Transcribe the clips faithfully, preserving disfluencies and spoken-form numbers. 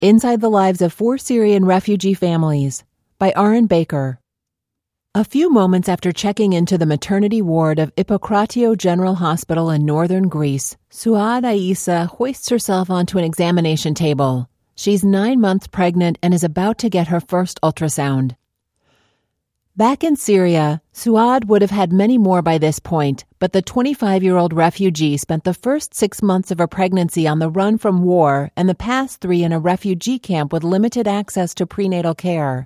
Inside the Lives of Four Syrian Refugee Families by Aaron Baker. A few moments after checking into the maternity ward of Hippokratio General Hospital in northern Greece, Suad Aissa hoists herself onto an examination table. She's nine months pregnant and is about to get her first ultrasound. Back in Syria, Suad would have had many more by this point, but the twenty-five-year-old refugee spent the first six months of her pregnancy on the run from war and the past three in a refugee camp with limited access to prenatal care.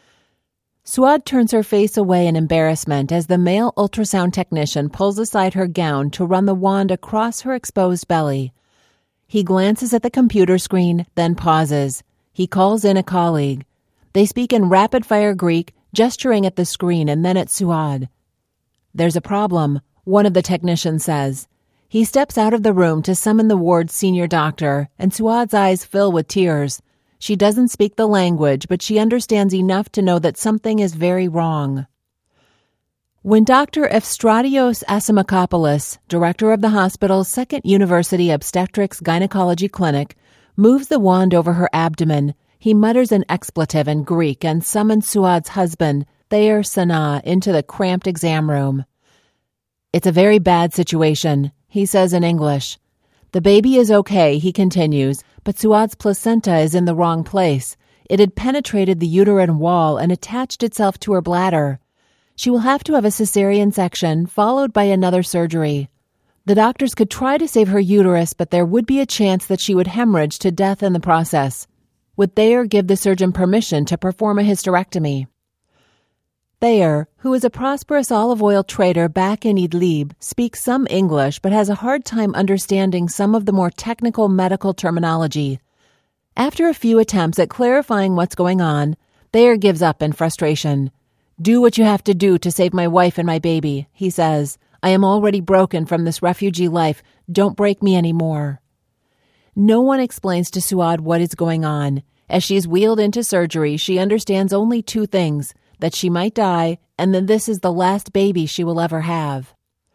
Suad turns her face away in embarrassment as the male ultrasound technician pulls aside her gown to run the wand across her exposed belly. He glances at the computer screen, then pauses. He calls in a colleague. They speak in rapid-fire Greek, gesturing at the screen and then at Suad. "There's a problem," one of the technicians says. He steps out of the room to summon the ward's senior doctor, and Suad's eyes fill with tears. She doesn't speak the language, but she understands enough to know that something is very wrong. When Doctor Efstratios Asimakopoulos, director of the hospital's Second University Obstetrics Gynecology Clinic, moves the wand over her abdomen, he mutters an expletive in Greek and summons Suad's husband, Thayer Sanaa, into the cramped exam room. "It's a very bad situation," he says in English. "The baby is okay," he continues, "but Suad's placenta is in the wrong place. It had penetrated the uterine wall and attached itself to her bladder. She will have to have a cesarean section, followed by another surgery. The doctors could try to save her uterus, but there would be a chance that she would hemorrhage to death in the process. Would Thayer give the surgeon permission to perform a hysterectomy?" Thayer, who is a prosperous olive oil trader back in Idlib, speaks some English but has a hard time understanding some of the more technical medical terminology. After a few attempts at clarifying what's going on, Thayer gives up in frustration. "Do what you have to do to save my wife and my baby," he says. "I am already broken from this refugee life. Don't break me anymore." No one explains to Suad what is going on. As she is wheeled into surgery, she understands only two things, that she might die, and that this is the last baby she will ever have.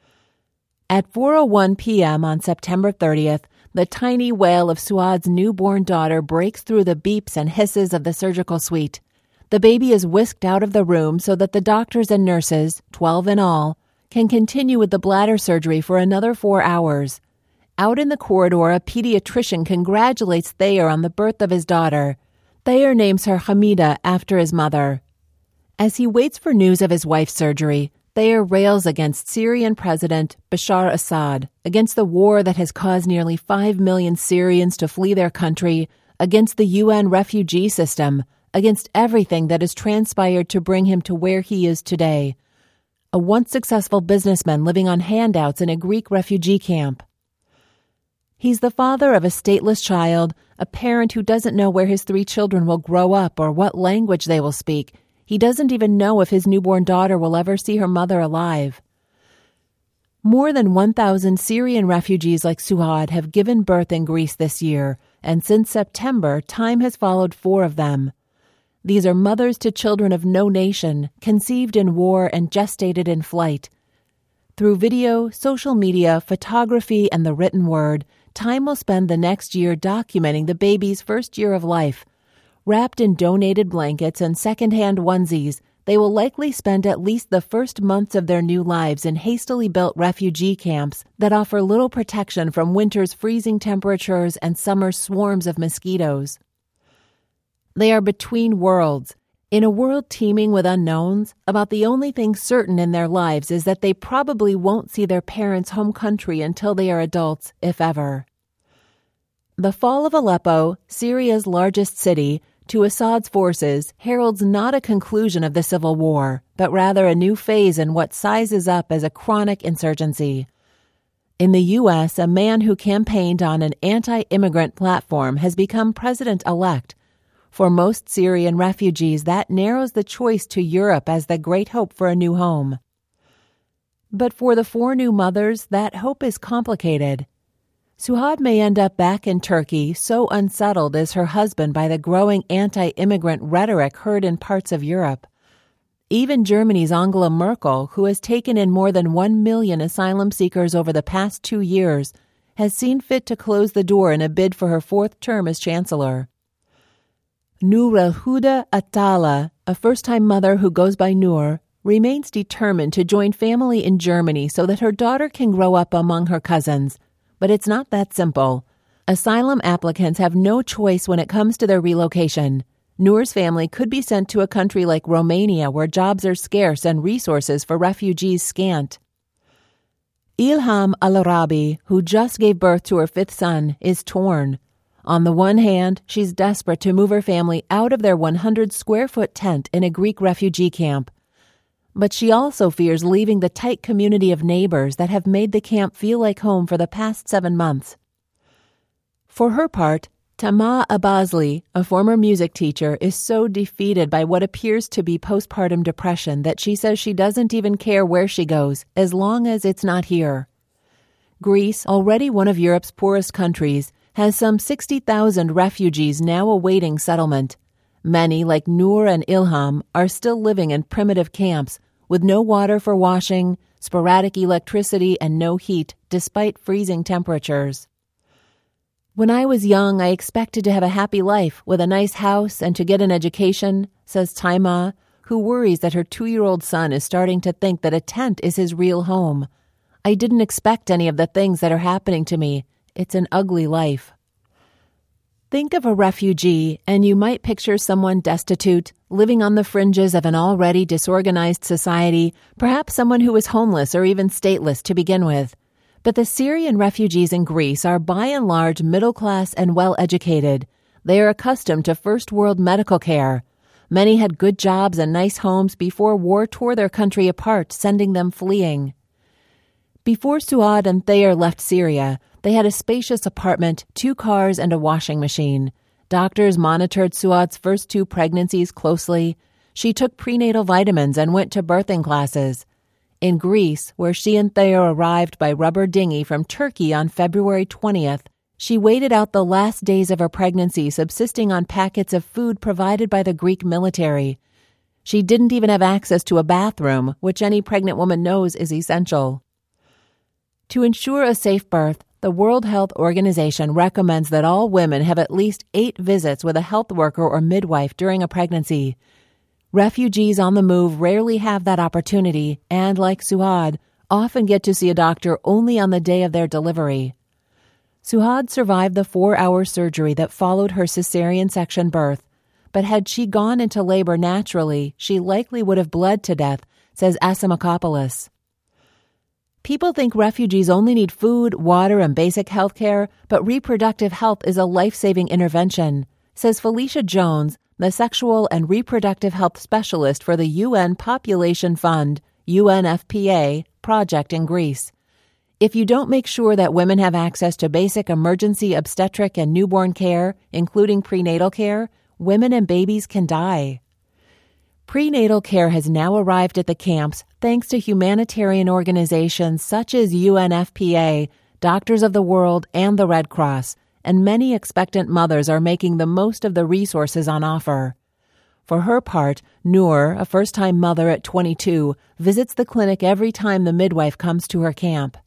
At four oh one p.m. on September thirtieth, the tiny wail of Suad's newborn daughter breaks through the beeps and hisses of the surgical suite. The baby is whisked out of the room so that the doctors and nurses, twelve in all, can continue with the bladder surgery for another four hours. Out in the corridor, a pediatrician congratulates Thayer on the birth of his daughter. Thayer names her Hamida after his mother. As he waits for news of his wife's surgery, Thayer rails against Syrian President Bashar Assad, against the war that has caused nearly five million Syrians to flee their country, against the U N refugee system, against everything that has transpired to bring him to where he is today. A once successful businessman living on handouts in a Greek refugee camp. He's the father of a stateless child, a parent who doesn't know where his three children will grow up or what language they will speak. He doesn't even know if his newborn daughter will ever see her mother alive. More than one thousand Syrian refugees like Suad have given birth in Greece this year, and since September, time has followed four of them. These are mothers to children of no nation, conceived in war and gestated in flight. Through video, social media, photography, and the written word, Time will spend the next year documenting the baby's first year of life. Wrapped in donated blankets and secondhand onesies, they will likely spend at least the first months of their new lives in hastily built refugee camps that offer little protection from winter's freezing temperatures and summer's swarms of mosquitoes. They are between worlds. In a world teeming with unknowns, about the only thing certain in their lives is that they probably won't see their parents' home country until they are adults, if ever. The fall of Aleppo, Syria's largest city, to Assad's forces heralds not a conclusion of the civil war, but rather a new phase in what sizes up as a chronic insurgency. In the U S, a man who campaigned on an anti-immigrant platform has become president-elect. For most Syrian refugees, that narrows the choice to Europe as the great hope for a new home. But for the four new mothers, that hope is complicated. Suad may end up back in Turkey, so unsettled is her husband by the growing anti-immigrant rhetoric heard in parts of Europe. Even Germany's Angela Merkel, who has taken in more than one million asylum seekers over the past two years, has seen fit to close the door in a bid for her fourth term as chancellor. Nur El Huda Atala, a first-time mother who goes by Nur, remains determined to join family in Germany so that her daughter can grow up among her cousins. But it's not that simple. Asylum applicants have no choice when it comes to their relocation. Nur's family could be sent to a country like Romania where jobs are scarce and resources for refugees scant. Ilham Al-Arabi, who just gave birth to her fifth son, is torn. On the one hand, she's desperate to move her family out of their one hundred square foot tent in a Greek refugee camp. But she also fears leaving the tight community of neighbors that have made the camp feel like home for the past seven months. For her part, Tama Abazli, a former music teacher, is so defeated by what appears to be postpartum depression that she says she doesn't even care where she goes, as long as it's not here. Greece, already one of Europe's poorest countries, has some sixty thousand refugees now awaiting settlement. Many, like Nur and Ilham, are still living in primitive camps, with no water for washing, sporadic electricity, and no heat, despite freezing temperatures. When I was young, I expected to have a happy life with a nice house and to get an education, says Taima, who worries that her two-year-old son is starting to think that a tent is his real home. I didn't expect any of the things that are happening to me. It's an ugly life. Think of a refugee, and you might picture someone destitute, living on the fringes of an already disorganized society, perhaps someone who is homeless or even stateless to begin with. But the Syrian refugees in Greece are by and large middle-class and well-educated. They are accustomed to first-world medical care. Many had good jobs and nice homes before war tore their country apart, sending them fleeing. Before Suad and Thayer left Syria, they had a spacious apartment, two cars, and a washing machine. Doctors monitored Suad's first two pregnancies closely. She took prenatal vitamins and went to birthing classes. In Greece, where she and Thayer arrived by rubber dinghy from Turkey on February twentieth, she waited out the last days of her pregnancy subsisting on packets of food provided by the Greek military. She didn't even have access to a bathroom, which any pregnant woman knows is essential. To ensure a safe birth, the World Health Organization recommends that all women have at least eight visits with a health worker or midwife during a pregnancy. Refugees on the move rarely have that opportunity and, like Suad, often get to see a doctor only on the day of their delivery. Suad survived the four-hour surgery that followed her cesarean section birth, but had she gone into labor naturally, she likely would have bled to death, says Asimakopoulos. People think refugees only need food, water, and basic health care, but reproductive health is a life-saving intervention, says Felicia Jones, the sexual and reproductive health specialist for the U N Population Fund, U N F P A, project in Greece. If you don't make sure that women have access to basic emergency obstetric and newborn care, including prenatal care, women and babies can die. Prenatal care has now arrived at the camps thanks to humanitarian organizations such as U N F P A, Doctors of the World, and the Red Cross, and many expectant mothers are making the most of the resources on offer. For her part, Nur, a first-time mother at twenty-two, visits the clinic every time the midwife comes to her camp.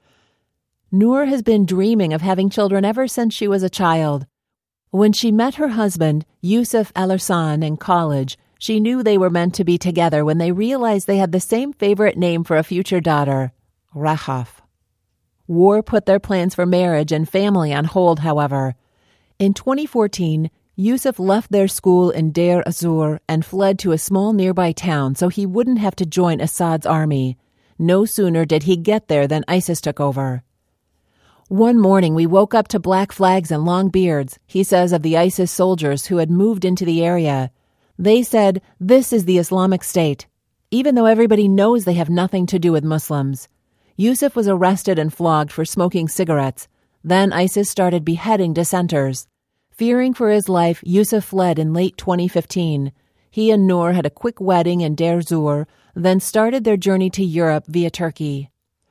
Nur has been dreaming of having children ever since she was a child. When she met her husband, Yusuf Alarsan, in college, she knew they were meant to be together when they realized they had the same favorite name for a future daughter, Rahaf. War put their plans for marriage and family on hold, however. In twenty fourteen, Yusuf left their school in Deir Azur and fled to a small nearby town so he wouldn't have to join Assad's army. No sooner did he get there than ISIS took over. One morning we woke up to black flags and long beards, he says of the ISIS soldiers who had moved into the area. They said, "This is the Islamic State," even though everybody knows they have nothing to do with Muslims. Yusuf was arrested and flogged for smoking cigarettes. Then ISIS started beheading dissenters. Fearing for his life, Yusuf fled in late twenty fifteen. He and Nur had a quick wedding in Deir Zur, then started their journey to Europe via Turkey.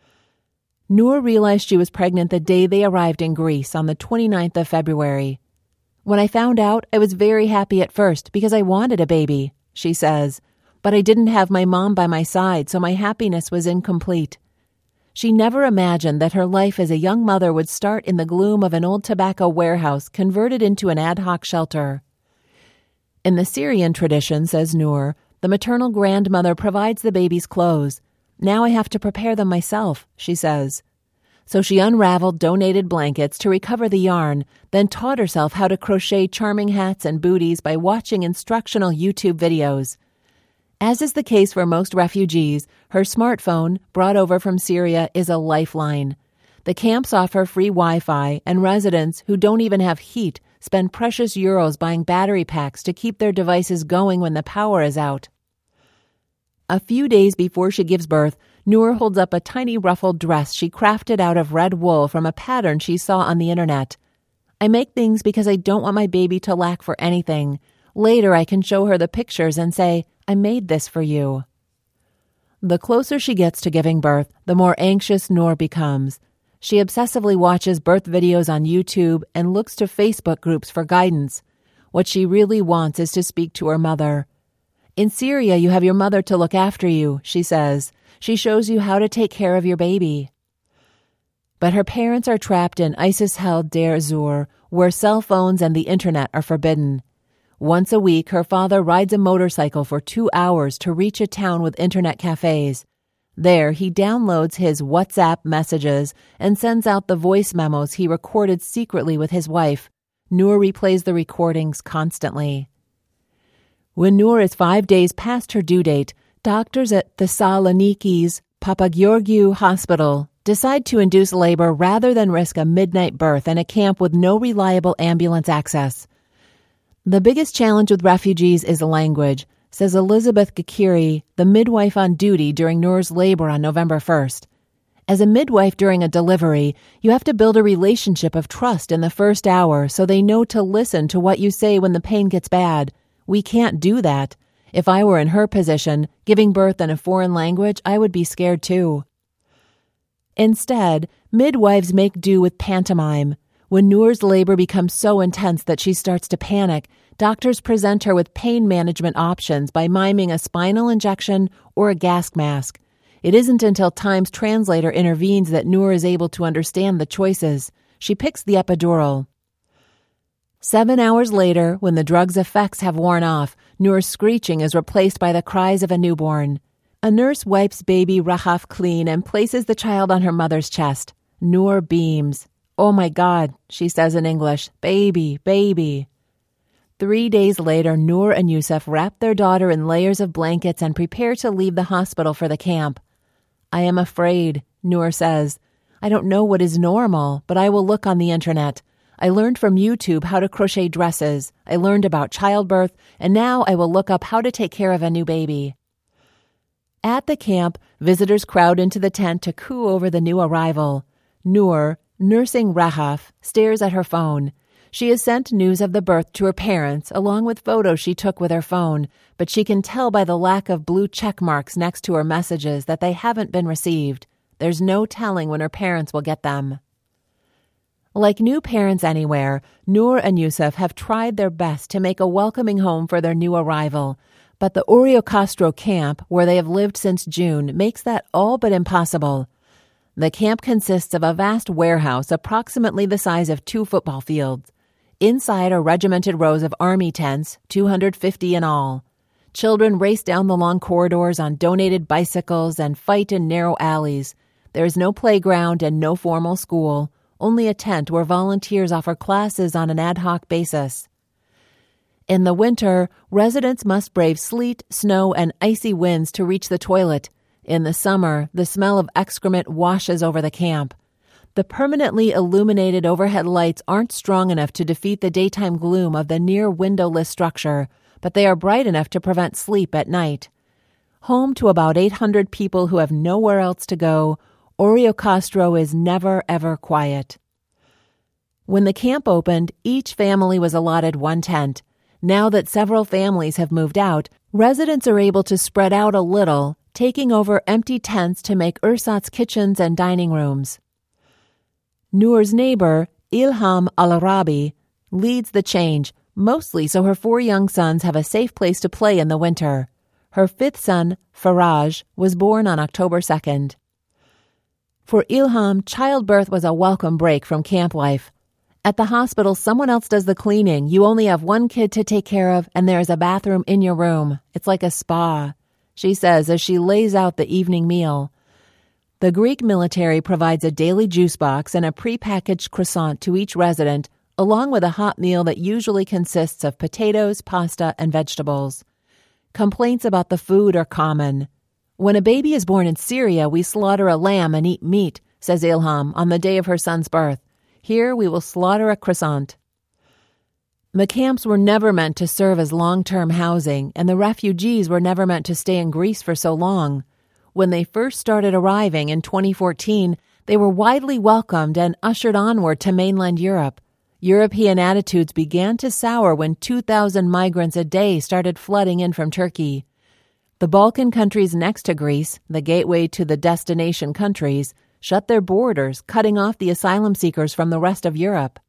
Nur realized she was pregnant the day they arrived in Greece on the twenty-ninth of February. "When I found out, I was very happy at first because I wanted a baby," she says. "But I didn't have my mom by my side, so my happiness was incomplete." She never imagined that her life as a young mother would start in the gloom of an old tobacco warehouse converted into an ad hoc shelter. In the Syrian tradition, says Noor, the maternal grandmother provides the baby's clothes. Now I have to prepare them myself, she says. So she unraveled donated blankets to recover the yarn, then taught herself how to crochet charming hats and booties by watching instructional YouTube videos. As is the case for most refugees, her smartphone, brought over from Syria, is a lifeline. The camps offer free Wi-Fi, and residents who don't even have heat spend precious euros buying battery packs to keep their devices going when the power is out. A few days before she gives birth, Noor holds up a tiny ruffled dress she crafted out of red wool from a pattern she saw on the internet. I make things because I don't want my baby to lack for anything. Later I can show her the pictures and say, I made this for you. The closer she gets to giving birth, the more anxious Noor becomes. She obsessively watches birth videos on YouTube and looks to Facebook groups for guidance. What she really wants is to speak to her mother. In Syria, you have your mother to look after you, she says. She shows you how to take care of your baby. But her parents are trapped in ISIS-held Deir ez-Zor, where cell phones and the internet are forbidden. Once a week, her father rides a motorcycle for two hours to reach a town with internet cafes. There, he downloads his WhatsApp messages and sends out the voice memos he recorded secretly with his wife. Noor replays the recordings constantly. When Noor is five days past her due date, doctors at Thessaloniki's Papageorgiou Hospital decide to induce labor rather than risk a midnight birth in a camp with no reliable ambulance access. The biggest challenge with refugees is language, says Elizabeth Gakiri, the midwife on duty during Noor's labor on November first. As a midwife during a delivery, you have to build a relationship of trust in the first hour so they know to listen to what you say when the pain gets bad. We can't do that. If I were in her position, giving birth in a foreign language, I would be scared too. Instead, midwives make do with pantomime. When Noor's labor becomes so intense that she starts to panic, doctors present her with pain management options by miming a spinal injection or a gas mask. It isn't until Times Translator intervenes that Noor is able to understand the choices. She picks the epidural. Seven hours later, when the drug's effects have worn off, Noor's screeching is replaced by the cries of a newborn. A nurse wipes baby Rahaf clean and places the child on her mother's chest. Noor beams. Oh my God, she says in English, baby, baby. Three days later, Noor and Yusuf wrap their daughter in layers of blankets and prepare to leave the hospital for the camp. I am afraid, Noor says. I don't know what is normal, but I will look on the internet. I learned from YouTube how to crochet dresses. I learned about childbirth, and now I will look up how to take care of a new baby. At the camp, visitors crowd into the tent to coo over the new arrival. Noor, nursing Rahaf, stares at her phone. She has sent news of the birth to her parents, along with photos she took with her phone, but she can tell by the lack of blue check marks next to her messages that they haven't been received. There's no telling when her parents will get them. Like new parents anywhere, Noor and Yusuf have tried their best to make a welcoming home for their new arrival, but the Orio Castro camp, where they have lived since June, makes that all but impossible. The camp consists of a vast warehouse approximately the size of two football fields. Inside are regimented rows of army tents, two hundred fifty in all. Children race down the long corridors on donated bicycles and fight in narrow alleys. There is no playground and no formal school, only a tent where volunteers offer classes on an ad hoc basis. In the winter, residents must brave sleet, snow, and icy winds to reach the toilet. In the summer, the smell of excrement washes over the camp. The permanently illuminated overhead lights aren't strong enough to defeat the daytime gloom of the near-windowless structure, but they are bright enough to prevent sleep at night. Home to about eight hundred people who have nowhere else to go, Orio Castro is never, ever quiet. When the camp opened, each family was allotted one tent. Now that several families have moved out, residents are able to spread out a little, taking over empty tents to make ersatz kitchens and dining rooms. Noor's neighbor, Ilham Al-Arabi, leads the change, mostly so her four young sons have a safe place to play in the winter. Her fifth son, Faraj, was born on October second. For Ilham, childbirth was a welcome break from camp life. At the hospital, someone else does the cleaning. You only have one kid to take care of, and there is a bathroom in your room. It's like a spa," she says as she lays out the evening meal. The Greek military provides a daily juice box and a prepackaged croissant to each resident, along with a hot meal that usually consists of potatoes, pasta, and vegetables. Complaints about the food are common. "When a baby is born in Syria, we slaughter a lamb and eat meat," says Ilham on the day of her son's birth. "Here we will slaughter a croissant." The camps were never meant to serve as long-term housing, and the refugees were never meant to stay in Greece for so long. When they first started arriving in twenty fourteen, they were widely welcomed and ushered onward to mainland Europe. European attitudes began to sour when two thousand migrants a day started flooding in from Turkey. The Balkan countries next to Greece, the gateway to the destination countries, shut their borders, cutting off the asylum seekers from the rest of Europe.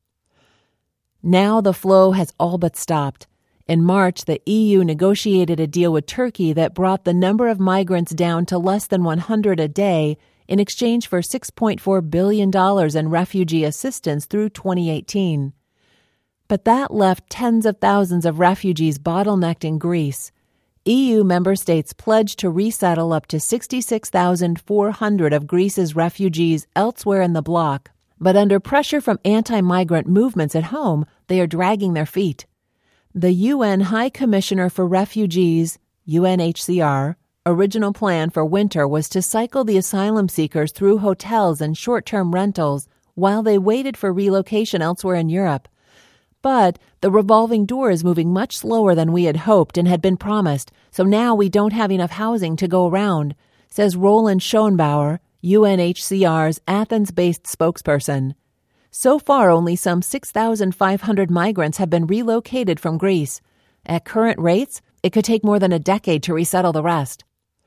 Now the flow has all but stopped. In March, the E U negotiated a deal with Turkey that brought the number of migrants down to less than one hundred a day in exchange for six point four billion dollars in refugee assistance through twenty eighteen. But that left tens of thousands of refugees bottlenecked in Greece. E U member states pledged to resettle up to sixty-six thousand four hundred of Greece's refugees elsewhere in the bloc, but under pressure from anti-migrant movements at home, they are dragging their feet. The U N High Commissioner for Refugees, U N H C R, original plan for winter was to cycle the asylum seekers through hotels and short-term rentals while they waited for relocation elsewhere in Europe. But the revolving door is moving much slower than we had hoped and had been promised, so now we don't have enough housing to go around, says Roland Schoenbauer, U N H C R's Athens-based spokesperson. So far, only some six thousand five hundred migrants have been relocated from Greece. At current rates, it could take more than a decade to resettle the rest.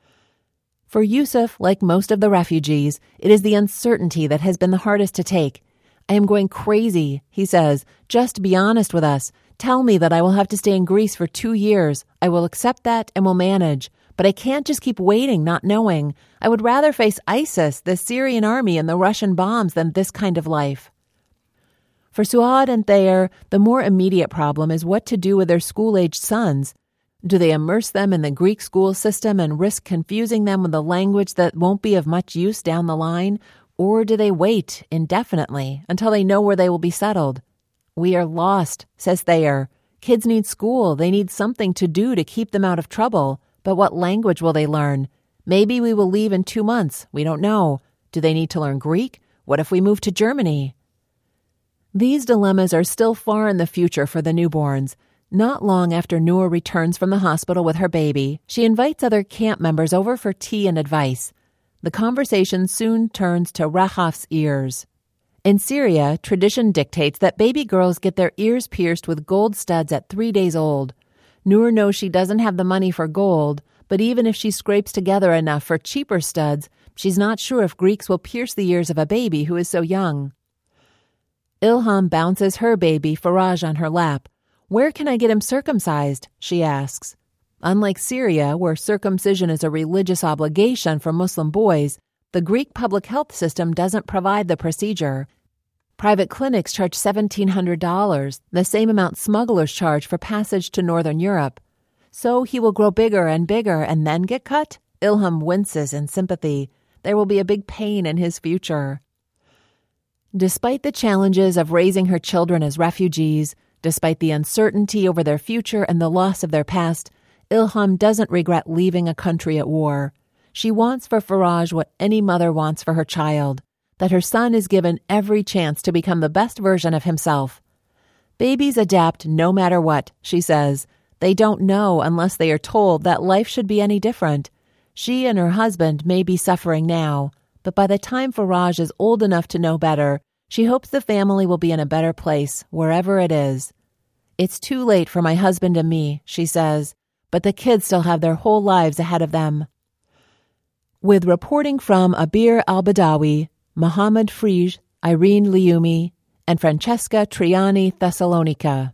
For Yusuf, like most of the refugees, it is the uncertainty that has been the hardest to take. "I am going crazy," he says. "Just be honest with us. Tell me that I will have to stay in Greece for two years. I will accept that and will manage. But I can't just keep waiting, not knowing. I would rather face ISIS, the Syrian army, and the Russian bombs than this kind of life." For Suad and Thayer, the more immediate problem is what to do with their school-aged sons. Do they immerse them in the Greek school system and risk confusing them with a language that won't be of much use down the line? Or do they wait indefinitely until they know where they will be settled? "We are lost," says Thayer. "Kids need school. They need something to do to keep them out of trouble. But what language will they learn? Maybe we will leave in two months. We don't know. Do they need to learn Greek? What if we move to Germany?" These dilemmas are still far in the future for the newborns. Not long after Noor returns from the hospital with her baby, she invites other camp members over for tea and advice. The conversation soon turns to Rahaf's ears. In Syria, tradition dictates that baby girls get their ears pierced with gold studs at three days old. Noor knows she doesn't have the money for gold, but even if she scrapes together enough for cheaper studs, she's not sure if Greeks will pierce the ears of a baby who is so young. Ilham bounces her baby, Faraj, on her lap. "Where can I get him circumcised?" she asks. Unlike Syria, where circumcision is a religious obligation for Muslim boys, the Greek public health system doesn't provide the procedure. Private clinics charge seventeen hundred dollars, the same amount smugglers charge for passage to Northern Europe. "So he will grow bigger and bigger and then get cut?" Ilham winces in sympathy. There will be a big pain in his future. Despite the challenges of raising her children as refugees, despite the uncertainty over their future and the loss of their past, Ilham doesn't regret leaving a country at war. She wants for Faraj what any mother wants for her child, that her son is given every chance to become the best version of himself. "Babies adapt no matter what," she says. "They don't know unless they are told that life should be any different. She and her husband may be suffering now, but by the time Faraj is old enough to know better, she hopes the family will be in a better place, wherever it is. It's too late for my husband and me," she says, "but the kids still have their whole lives ahead of them." With reporting from Abir al-Badawi, Mohammed Frij, Irene Liumi, and Francesca Triani Thessalonica.